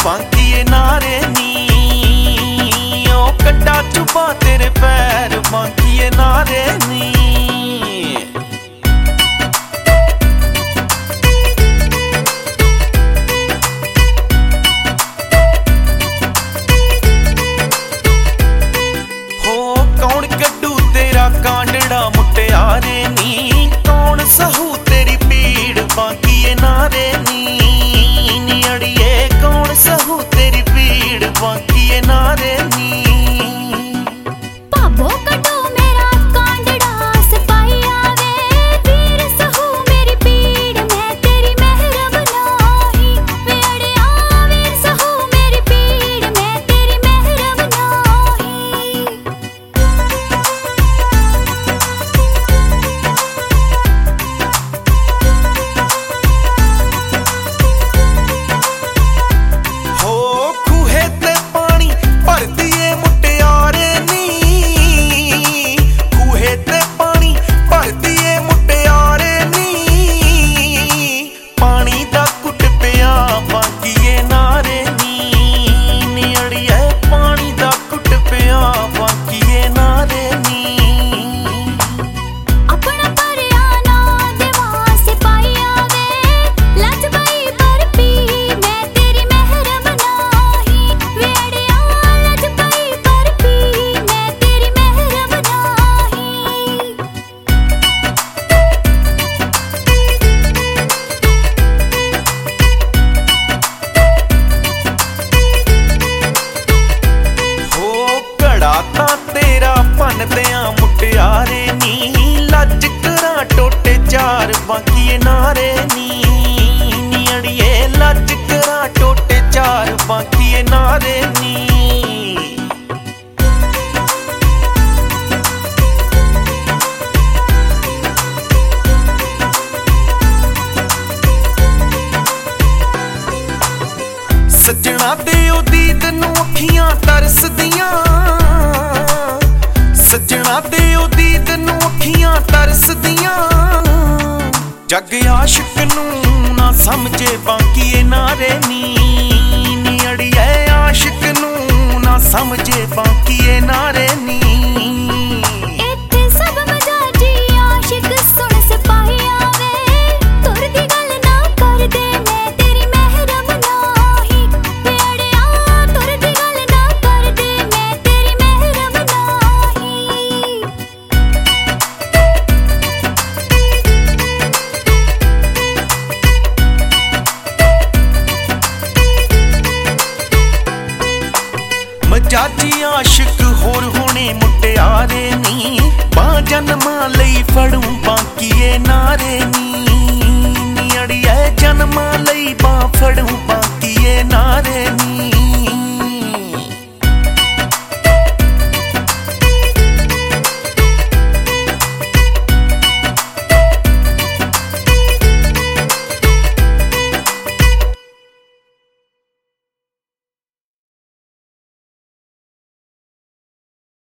बांकिए नारे नी ओ कड्डा चुपा तेरे पैर बांकिए नारे नी। कांडड़ा मुटियारे नी कौन सहू तेरी पीड़ बांकिए नारे नी अड़िए कौन सहू तेरी पीड़ बांकिए नारे नी। पाबो कटो मेरा कांडड़ा सिपाही आवे वीर सहू मेरी पीड़ मैं तेरी मेहरब नाही वे अड़िया वीर सहू मेरी पीड़ मैं तेरी मेहरब नाही। तेरा भनदियां मुटियारे नी लज करा टोटे चार बांकिए नारे नी अड़िए लज करा टोटे चार बांकिए नारे नी। सजना दे ओ दीद नूं अखियां तरसदियां सजना दे ओ दीद नूं अखियां तरसदियां जग आशिक नूं ना समझे बांकिए नारे नी अड़िए आशिक नूं ना समझे बांकिए नारे नी। जाजी आशिक होर होने मुटियारे नी बां जन्मां लई फड़ूं बांकिए नारे नी अड़िए जन्मां लई बां फड़ूं बांकिए नारे